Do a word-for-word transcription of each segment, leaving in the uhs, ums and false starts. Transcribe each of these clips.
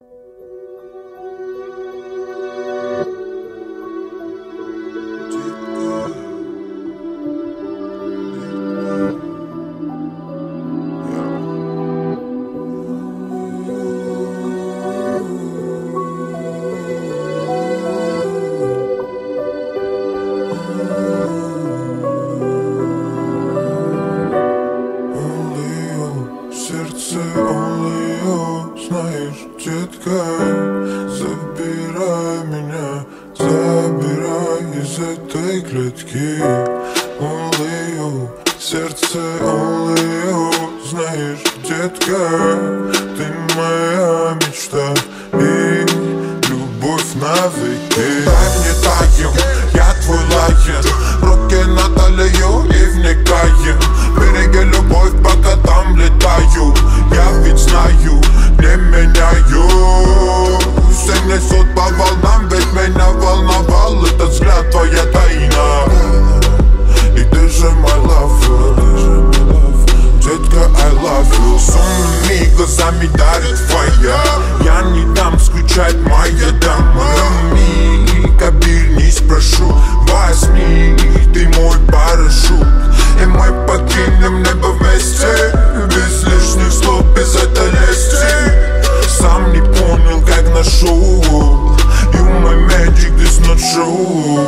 Знаешь, детка, забирай меня, забирай из этой клетки. Only you, сердце only you. Знаешь, детка, ты моя мечта и любовь навеки. Дай мне тайм, я твой лайен, руки на талию и вникаем. Береги любовь, пока там летаю. Я ведь знаю, не меняю. Все несут по волнам, ведь меня волновал этот взгляд, твоя тайна. И ты же my love, детка, I love you. С умными глазами дарит твоя. Я не дам скучать, моя дама. Кабель не спрошу, возьми, ты мой парашют. И мы покинем небо вместе, без лишних слов, без этой лести. Сам не понял, как нашел. You my magic, this not true.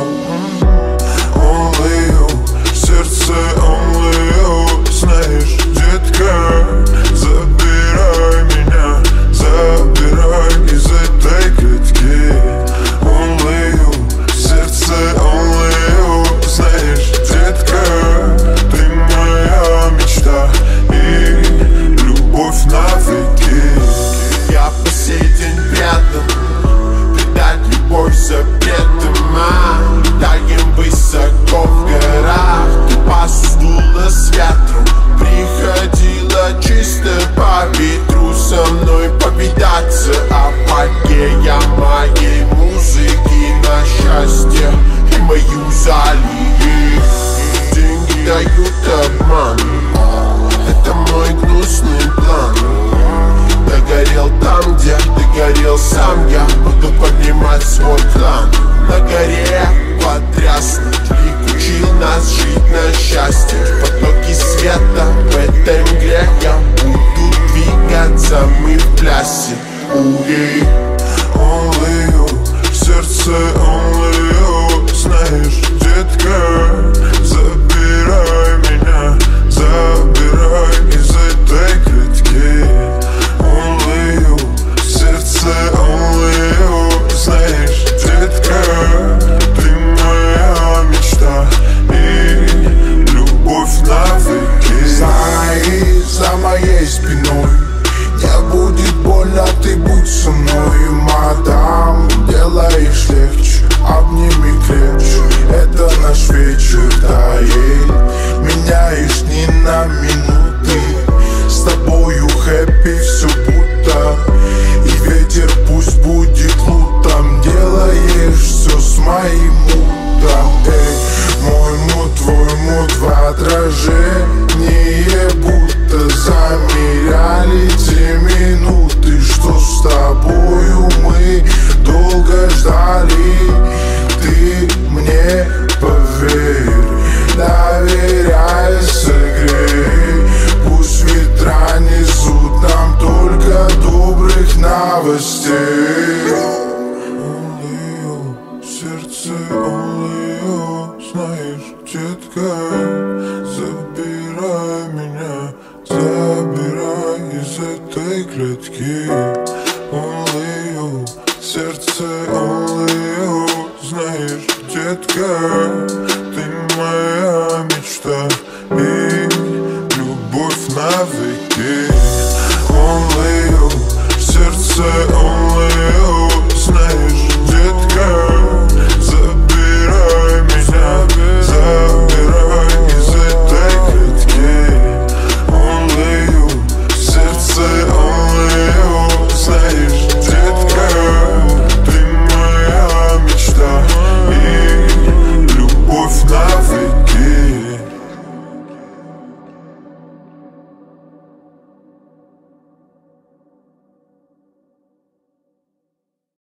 Only you, сердце only you. Знаешь, детка, забирай меня, забирай из этой клетки. Only you, сердце only you. Знаешь, детка, ты моя мечта и любовь навеки. Я по сей день предан, предать любовь запретом. Летаем высоко в горах, ты посудила с ветром. Приходила чисто по ветру со мной повидаться. Апогея моей музыки на счастье и мою залили. Деньги дают обман, это мой гнусный план. Догорел там, где догорел сам я. Буду поднимать свой клан. На горе потрясно, Лик учил нас жить на счастье. В потоке света в этой мгле я буду двигаться, мы в плясе. Уей. Only you, сердце only you. Знаешь, детка, забирай меня, забирай из этой клетки. Only you, сердце only you. Знаешь, детка, ты моя мечта и любовь навеки. Знай, за моей спиной не будет больно, ты будь со мной, мадам. Делаешь легче, обними крепче, это наш вечер, Таэль. Меняешь ни на минуты, с тобою хэппи все будто. И ветер пусть будет лутом, делаешь все с моим мутом. Эй, мой мут, твой мут в отражение, будто замеряли те минуты, что с тобою мы долго ждали. Ты мне поверь, доверяй, согрей. Пусть ветра несут нам только добрых новостей.